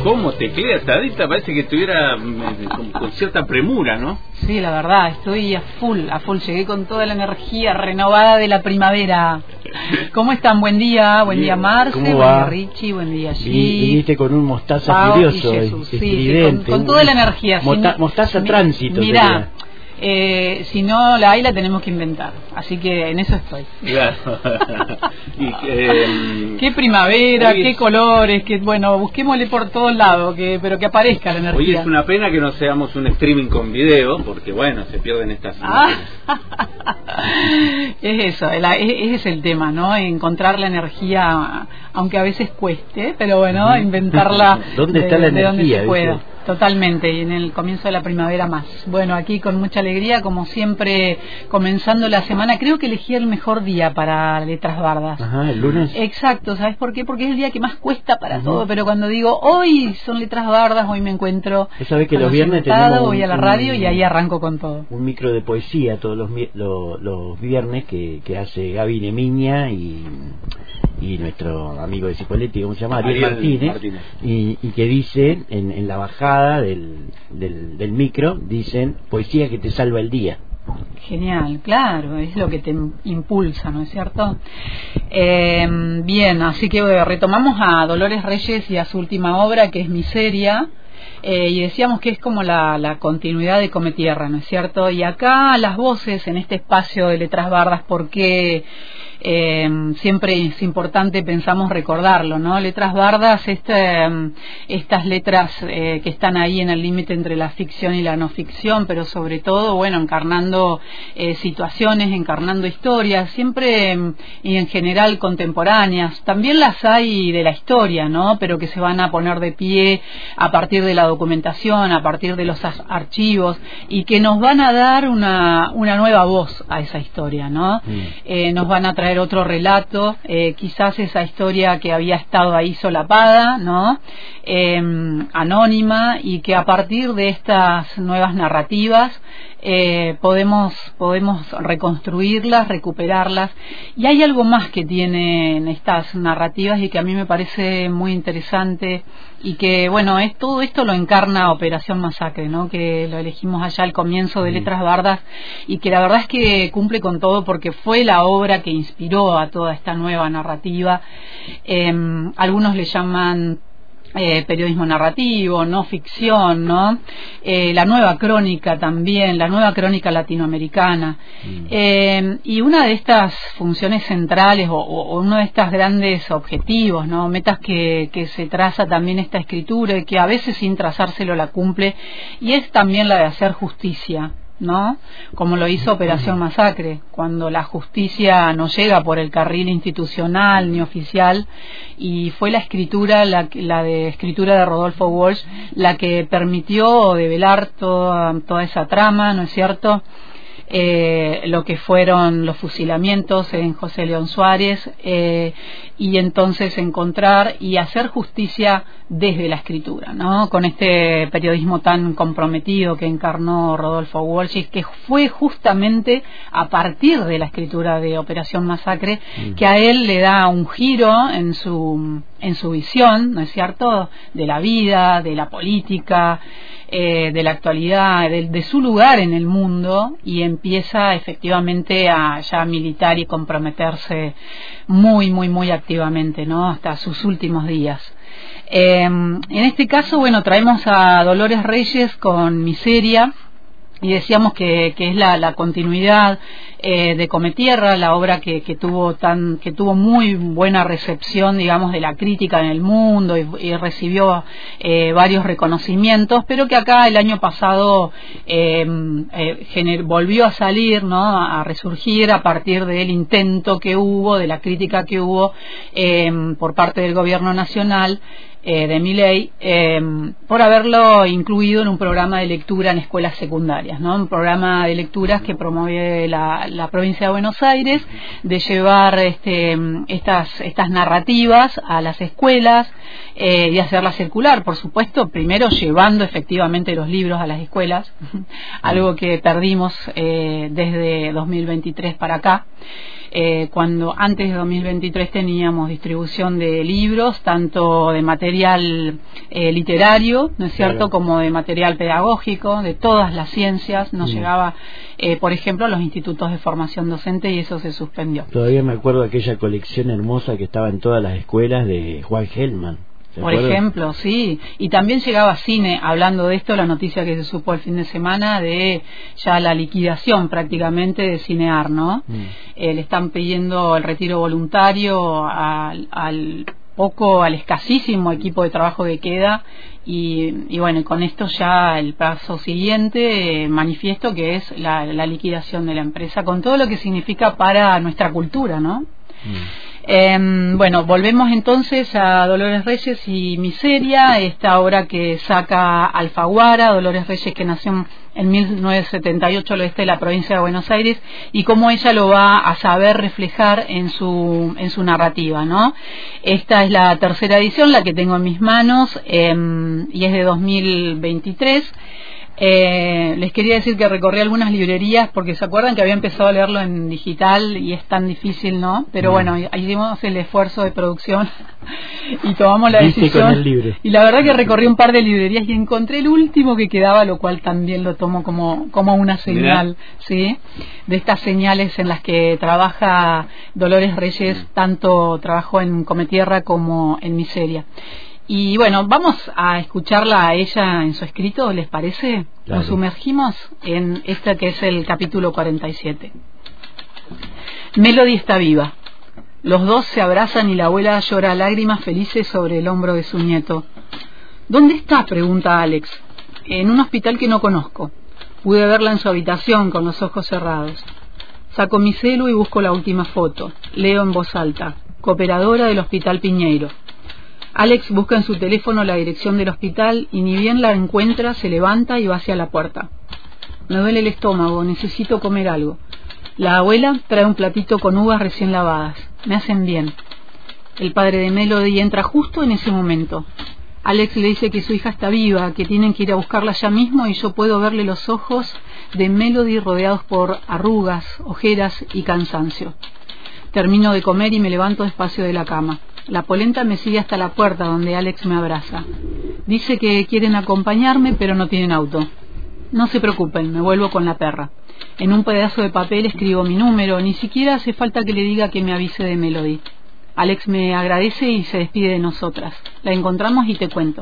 ¿Cómo teclea esta adicta? Parece que estuviera con cierta premura, ¿no? Sí, la verdad, estoy a full. Llegué con toda la energía renovada de la primavera. ¿Cómo están? Buen día Marce, buen día Richie, buen día G. Viniste con un mostaza Pau furioso, y Jesús. estridente. Sí, con toda la energía. Mostaza tránsito. Mirá, si no la hay, la tenemos que inventar. Así que en eso estoy. Claro. Qué primavera, qué colores, bueno, busquémosle por todos lados, pero que aparezca la energía. Hoy es una pena que no seamos un streaming con video, porque bueno, se pierden estas imágenes. Es eso, ese es el tema, ¿no? Encontrar la energía, aunque a veces cueste, pero bueno, inventarla. ¿Dónde está la energía? Donde se pueda. Totalmente, y en el comienzo de la primavera más. Bueno, aquí con mucha alegría, como siempre, comenzando la semana. Creo que elegí el mejor día para Letras Bardas. Ajá, el lunes. Exacto, ¿sabes por qué? Porque es el día que más cuesta para todo, pero cuando digo, hoy son Letras Bardas, hoy me encuentro... ¿Sabes que los viernes tenemos voy a la radio y ahí arranco con todo. Un micro de poesía todos los viernes que hace Gaby Nemiña y nuestro amigo de Cipolletti, ¿cómo se llama? Ariel Martínez. Y que dicen en la bajada del micro, dicen poesía que te salva el día. Genial, claro, es lo que te impulsa, ¿no es cierto? Bien, así que retomamos a Dolores Reyes y a su última obra, que es Miseria. Y decíamos que es como la continuidad de Cometierra, ¿no es cierto? Y acá las voces en este espacio de Letras Bardas, porque siempre es importante, pensamos, recordarlo, ¿no? Letras Bardas, estas letras que están ahí en el límite entre la ficción y la no ficción, pero sobre todo, bueno, encarnando situaciones, encarnando historias, siempre y en general contemporáneas. También las hay de la historia, ¿no? Pero que se van a poner de pie a partir de la documentación, a partir de los archivos, y que nos van a dar una nueva voz a esa historia, ¿no? Nos van a traer otro relato, quizás esa historia que había estado ahí solapada, ¿no? Anónima, y que a partir de estas nuevas narrativas podemos reconstruirlas, recuperarlas. Y hay algo más que tienen estas narrativas y que a mí me parece muy interesante, y que bueno, todo esto lo encarna Operación Masacre, ¿no? Que lo elegimos allá al comienzo de Letras Bardas, y que la verdad es que cumple con todo, porque fue la obra que inspiró a toda esta nueva narrativa. Algunos le llaman periodismo narrativo, no ficción, ¿no? La nueva crónica también, la nueva crónica latinoamericana. Y una de estas funciones centrales, o uno de estos grandes objetivos, ¿no? Metas que se traza también esta escritura, y que a veces sin trazárselo la cumple, y es también la de hacer justicia, ¿no? Como lo hizo Operación Masacre, cuando la justicia no llega por el carril institucional ni oficial, y fue la escritura, la de escritura de Rodolfo Walsh, la que permitió develar toda esa trama, ¿no es cierto? Lo que fueron los fusilamientos en José León Suárez, y entonces encontrar y hacer justicia desde la escritura, ¿no? Con este periodismo tan comprometido que encarnó Rodolfo Walsh, que fue justamente a partir de la escritura de Operación Masacre que a él le da un giro en su visión, ¿no es cierto?, de la vida, de la política, de la actualidad, de su lugar en el mundo, y empieza efectivamente a ya militar y comprometerse muy, muy, muy activamente, ¿no?, hasta sus últimos días. En este caso, bueno, traemos a Dolores Reyes con Miseria, y decíamos que es la continuidad de Cometierra, la obra que tuvo muy buena recepción, digamos, de la crítica en el mundo, y recibió varios reconocimientos, pero que acá el año pasado volvió a salir, ¿no?, a resurgir a partir del intento que hubo, de la crítica que hubo por parte del gobierno nacional, de Milei, por haberlo incluido en un programa de lectura en escuelas secundarias, ¿no? Un programa de lecturas que promueve la provincia de Buenos Aires, de llevar estas narrativas a las escuelas, y hacerlas circular, por supuesto, primero llevando efectivamente los libros a las escuelas, algo que perdimos desde 2023 para acá. cuando antes de 2023 teníamos distribución de libros, tanto de material literario, ¿no es cierto?, claro, como de material pedagógico, de todas las ciencias, nos llegaba, por ejemplo, a los institutos de formación docente, y eso se suspendió. Todavía me acuerdo de aquella colección hermosa que estaba en todas las escuelas de Juan Gelman. Por ejemplo, sí, y también llegaba cine, hablando de esto, la noticia que se supo el fin de semana de ya la liquidación prácticamente de Cinear, ¿no? Le están pidiendo el retiro voluntario al escasísimo equipo de trabajo que queda, y bueno, con esto ya el paso siguiente, manifiesto que es la liquidación de la empresa, con todo lo que significa para nuestra cultura, ¿no? Bueno, volvemos entonces a Dolores Reyes y Miseria, esta obra que saca Alfaguara. Dolores Reyes, que nació en 1978 al oeste de la provincia de Buenos Aires, y cómo ella lo va a saber reflejar en su narrativa, ¿no? Esta es la tercera edición, la que tengo en mis manos, y es de 2023. Les quería decir que recorrí algunas librerías, porque se acuerdan que había empezado a leerlo en digital y es tan difícil, ¿no? Pero bueno, hicimos el esfuerzo de producción y tomamos la decisión, y la verdad que recorrí un par de librerías y encontré el último que quedaba, lo cual también lo tomo como una señal, ¿sí?, de estas señales en las que trabaja Dolores Reyes. Tanto trabajó en Cometierra como en Miseria. Y bueno, vamos a escucharla a ella en su escrito, ¿les parece? Claro. Nos sumergimos en este que es el capítulo 47. Melody está viva. Los dos se abrazan y la abuela llora lágrimas felices sobre el hombro de su nieto. ¿Dónde está?, pregunta Alex. En un hospital que no conozco. Pude verla en su habitación con los ojos cerrados. Saco mi celu y busco la última foto. Leo en voz alta. Cooperadora del Hospital Piñeiro. Alex busca en su teléfono la dirección del hospital y ni bien la encuentra se levanta y va hacia la puerta. Me duele el estómago, necesito comer algo. La abuela trae un platito con uvas recién lavadas. Me hacen bien. El padre de Melody entra justo en ese momento. Alex le dice que su hija está viva, que tienen que ir a buscarla ya mismo, y yo puedo verle los ojos de Melody rodeados por arrugas, ojeras y cansancio. Termino de comer y me levanto despacio de la cama. La polenta me sigue hasta la puerta, donde Alex me abraza. Dice que quieren acompañarme, pero no tienen auto. No se preocupen, me vuelvo con la perra. En un pedazo de papel escribo mi número, ni siquiera hace falta que le diga que me avise de Melody. Alex me agradece y se despide de nosotras. La encontramos y te cuento.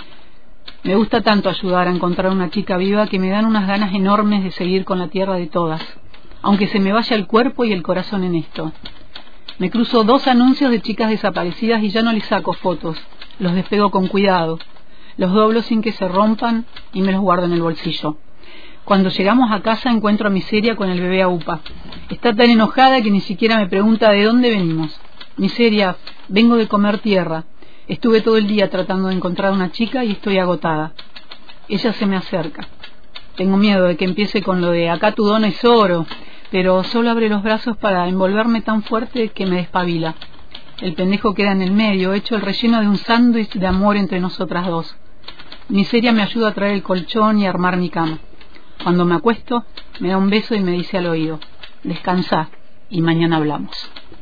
Me gusta tanto ayudar a encontrar una chica viva que me dan unas ganas enormes de seguir con la tierra de todas, aunque se me vaya el cuerpo y el corazón en esto. Me cruzo 2 anuncios de chicas desaparecidas y ya no les saco fotos. Los despego con cuidado. Los doblo sin que se rompan y me los guardo en el bolsillo. Cuando llegamos a casa encuentro a Miseria con el bebé a UPA. Está tan enojada que ni siquiera me pregunta de dónde venimos. Miseria, vengo de comer tierra. Estuve todo el día tratando de encontrar una chica y estoy agotada. Ella se me acerca. Tengo miedo de que empiece con lo de acá tu dona es oro, pero solo abre los brazos para envolverme tan fuerte que me despabila. El pendejo queda en el medio, hecho el relleno de un sándwich de amor entre nosotras dos. Miseria me ayuda a traer el colchón y a armar mi cama. Cuando me acuesto, me da un beso y me dice al oído: descansa y mañana hablamos.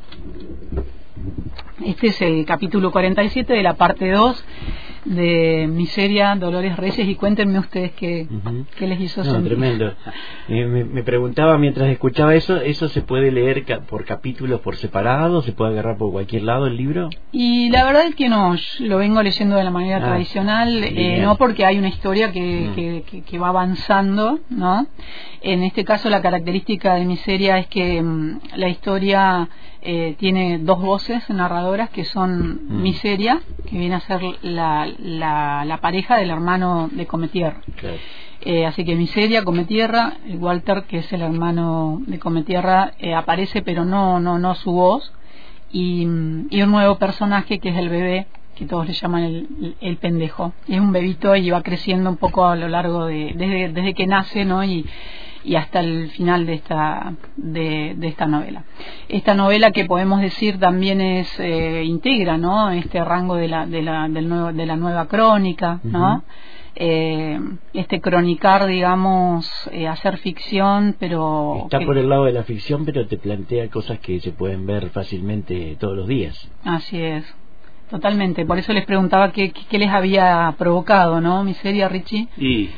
Este es el capítulo 47 de la parte 2 de Miseria, Dolores Reyes, y cuéntenme ustedes qué les hizo sentir. Tremendo. Me preguntaba mientras escuchaba ¿eso se puede leer por capítulos por separado? ¿Se puede agarrar por cualquier lado el libro? Y la verdad es que no, lo vengo leyendo de la manera tradicional, no, porque hay una historia que va avanzando, ¿no? En este caso la característica de Miseria es que la historia tiene 2 voces narradoras que son Miseria, que viene a ser la pareja del hermano de Cometierra. Okay. Así que Miseria, Cometierra, Walter, que es el hermano de Cometierra, aparece, pero no su voz, y un nuevo personaje que es el bebé, que todos le llaman el pendejo. Es un bebito y va creciendo un poco a lo largo desde que nace, ¿no? Y hasta el final de esta novela. Esta novela, que podemos decir también integra, ¿no?, este rango de la nueva crónica, ¿no? cronicar, digamos, hacer ficción, pero está por el lado de la ficción, pero te plantea cosas que se pueden ver fácilmente todos los días. Así es, totalmente. Por eso les preguntaba qué les había provocado, ¿no? Miseria, Richie. Y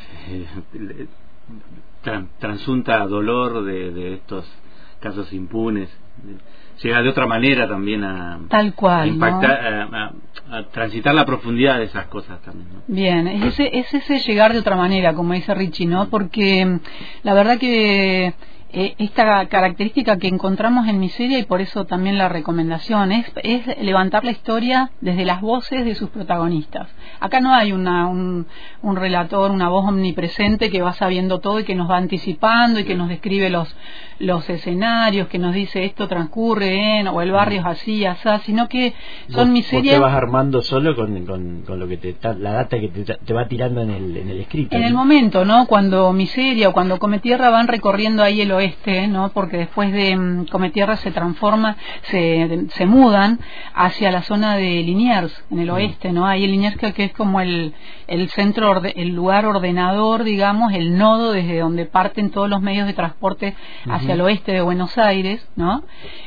transunta dolor de estos casos impunes. Llega de otra manera también a tal cual, impactar, ¿no? a transitar la profundidad de esas cosas también, ¿no? Bien, es ese llegar de otra manera, como dice Richie, ¿no? Porque la verdad que esta característica que encontramos en Miseria, y por eso también la recomendación, es levantar la historia desde las voces de sus protagonistas. Acá no hay un relator, una voz omnipresente que va sabiendo todo y que nos va anticipando y que nos describe los escenarios, que nos dice esto transcurre o el barrio es así, así, sino que son Miseria. Vos te vas armando solo con lo que la data que te va tirando en el escrito. En el momento, ¿no? Cuando Miseria o cuando Come Tierra van recorriendo ahí el oeste, ¿no? Porque después de Come Tierra se transforma, se mudan hacia la zona de Liniers, en el oeste, ¿no? Ahí el Liniers que es como el centro, el lugar ordenador, digamos, el nodo desde donde parten todos los medios de transporte hacia el oeste de Buenos Aires, ¿no?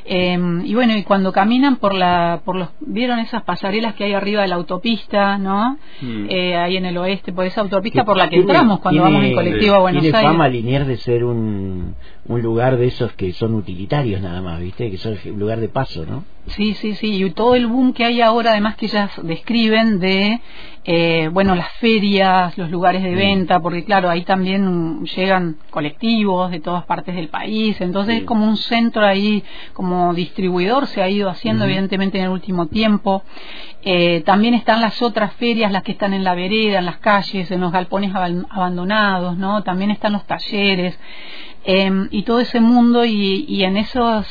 Y bueno, y cuando caminan ¿vieron esas pasarelas que hay arriba de la autopista, ¿no? Ahí en el oeste, por esa autopista por la que entramos cuando vamos en colectivo a Buenos Aires. Tiene fama Liniers de ser un lugar de esos que son utilitarios nada más, ¿viste? Que son un lugar de paso, ¿no? Sí, y todo el boom que hay ahora, además que ellas describen de las ferias, los lugares de venta, porque claro, ahí también llegan colectivos de todas partes del país, entonces es como un centro ahí, como distribuidor se ha ido haciendo evidentemente en el último tiempo. También están las otras ferias, las que están en la vereda, en las calles, en los galpones abandonados, ¿no? También están los talleres. Y todo ese mundo y en esas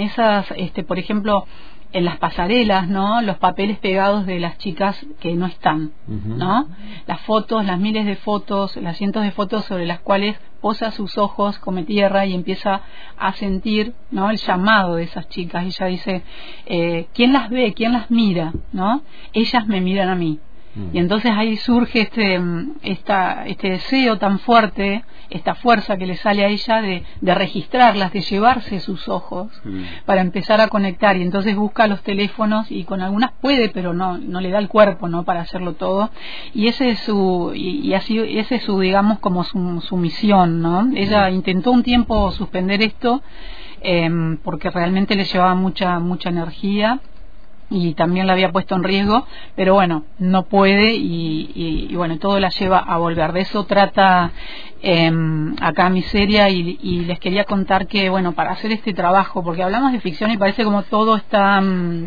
por ejemplo, en las pasarelas, ¿no? Los papeles pegados de las chicas que no están, ¿no? Las fotos, las miles de fotos, las cientos de fotos sobre las cuales posa sus ojos, Come Tierra y empieza a sentir, ¿no? El llamado de esas chicas. Ella dice, ¿quién las ve? ¿Quién las mira? ¿No? Ellas me miran a mí. Y entonces ahí surge este deseo tan fuerte, esta fuerza que le sale a ella de registrarlas, de llevarse sus ojos para empezar a conectar. Y entonces busca los teléfonos y con algunas puede, pero no le da el cuerpo, ¿no? Para hacerlo todo. Y ese es su digamos como su misión, ¿no? Ella intentó un tiempo suspender esto porque realmente le llevaba mucha energía y también la había puesto en riesgo, pero bueno, no puede y bueno, todo la lleva a volver. De eso trata acá Miseria y les quería contar que, bueno, para hacer este trabajo, porque hablamos de ficción y parece como todo está,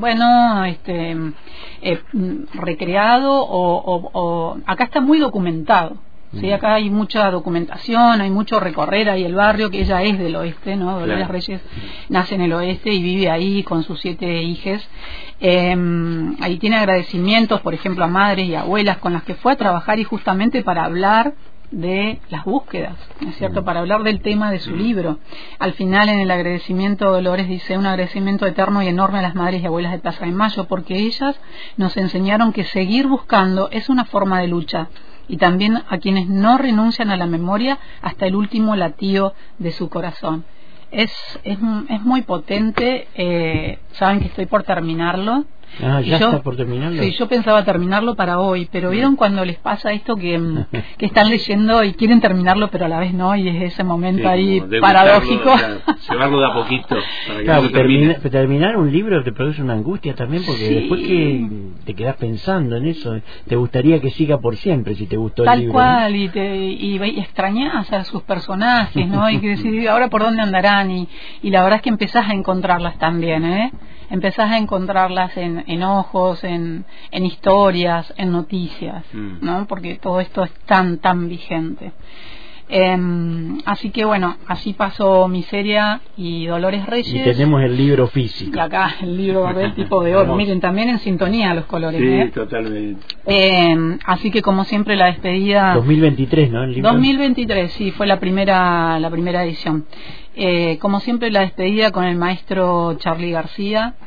recreado o acá está muy documentado. Sí, acá hay mucha documentación, hay mucho recorrer ahí el barrio, que ella es del oeste, ¿no? Dolores Reyes nace en el oeste y vive ahí con sus 7 hijas. Ahí tiene agradecimientos, por ejemplo, a madres y abuelas con las que fue a trabajar y justamente para hablar de las búsquedas, ¿no es cierto? Para hablar del tema de su libro. Al final, en el agradecimiento, Dolores dice: un agradecimiento eterno y enorme a las madres y abuelas de Plaza de Mayo, porque ellas nos enseñaron que seguir buscando es una forma de lucha, y también a quienes no renuncian a la memoria hasta el último latido de su corazón. Es muy potente. Saben que estoy por terminarlo. ¿Ya está por terminarlo? Sí, yo pensaba terminarlo para hoy, pero ¿vieron cuando les pasa esto que están leyendo y quieren terminarlo pero a la vez no? Y es ese momento ahí paradójico. Llevarlo de a poquito. Para que claro, no terminar un libro te produce una angustia también, porque después que te quedás pensando en eso, te gustaría que siga por siempre si te gustó el libro. Tal cual, ¿no? y extrañás a sus personajes, ¿no? Y que decís, ahora por dónde andarán, y la verdad es que empezás a encontrarlas también, empezás a encontrarlas en ojos, en historias, en noticias, ¿no? Porque todo esto es tan vigente. Así que bueno, así pasó Miseria y Dolores Reyes. Y tenemos el libro físico. Y acá el libro del tipo de oro. Miren, también en sintonía los colores. Sí, totalmente. Así que como siempre la despedida. 2023, ¿no? El libro. 2023, sí, fue la primera edición. Como siempre la despedida con el maestro Charly García.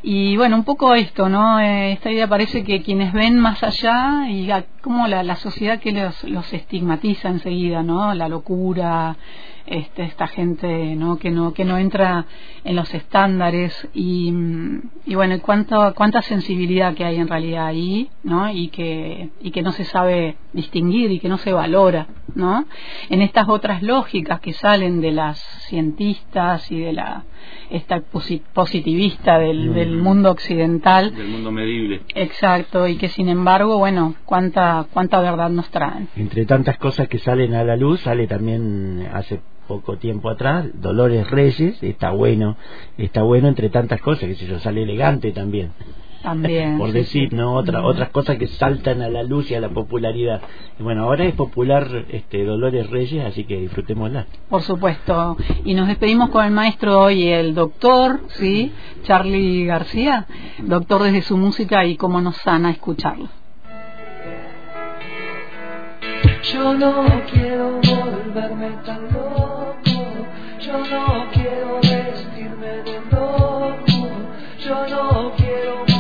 Y bueno, un poco esto, ¿no? Esta idea parece que quienes ven más allá y como la sociedad que los estigmatiza enseguida, ¿no? La locura, esta gente, ¿no? Que no entra en los estándares y bueno, cuánta sensibilidad que hay en realidad ahí, ¿no? Y que no se sabe distinguir y que no se valora, ¿no? En estas otras lógicas que salen de las cientistas y de esta positivista del mundo occidental, del mundo medible. Exacto, y que sin embargo, bueno, cuánta verdad nos traen. Entre tantas cosas que salen a la luz, sale también hace poco tiempo atrás Dolores Reyes, está bueno entre tantas cosas, que sé yo, sale elegante también. También, por decir, sí. ¿No? Otras cosas que saltan a la luz y a la popularidad. Y bueno, ahora es popular Dolores Reyes, así que disfrutémosla. Por supuesto. Y nos despedimos con el maestro hoy, el doctor, ¿sí? Charly García, doctor desde su música y cómo nos sana escucharlo. Yo no quiero volverme tan loco, yo no quiero vestirme de loco, yo no quiero